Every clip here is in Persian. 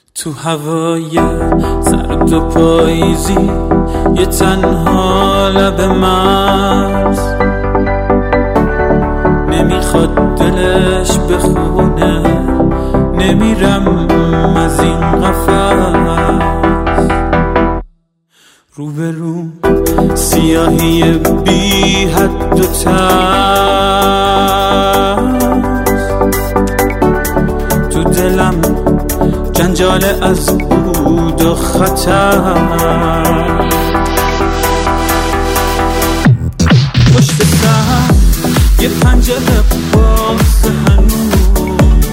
تو هوای سرد و پاییزی یه تنها لب مرز نمیخواد دلش بخونه، نمیرم از این قفس. روبروم سیاهی بی حد و ترس، تو دلم جنجال از بود و خطر. پشت سر یه پنجره باز هنوز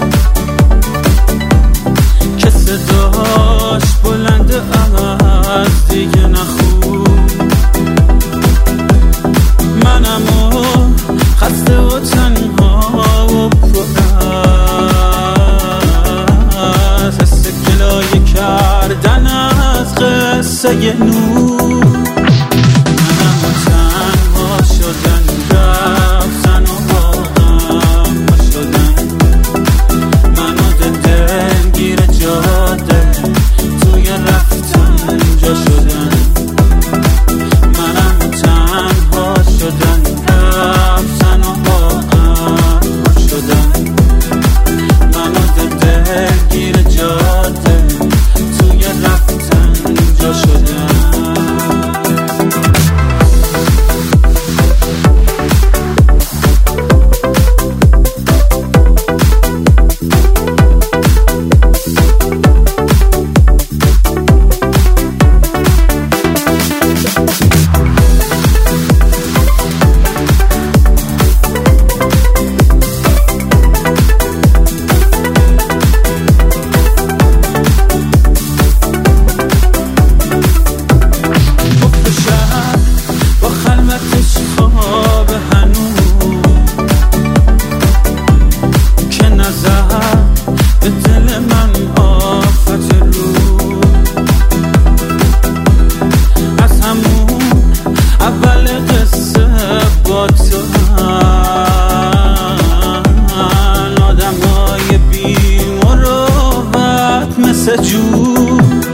که صداش بلنده از دیگه نخون. منم و خسته و تنها و پرست، حس گلایه کردن از قصه نور. منم و تنها شدن، رفتن و آدم شدن، من و دلگیر جاده توی رفتن جا شدن. منم و تنها شدن، رفتن و آدم شدن، من و دلگیر جاده توی رفتن جا شدن. آدمای بی مروت مثل جون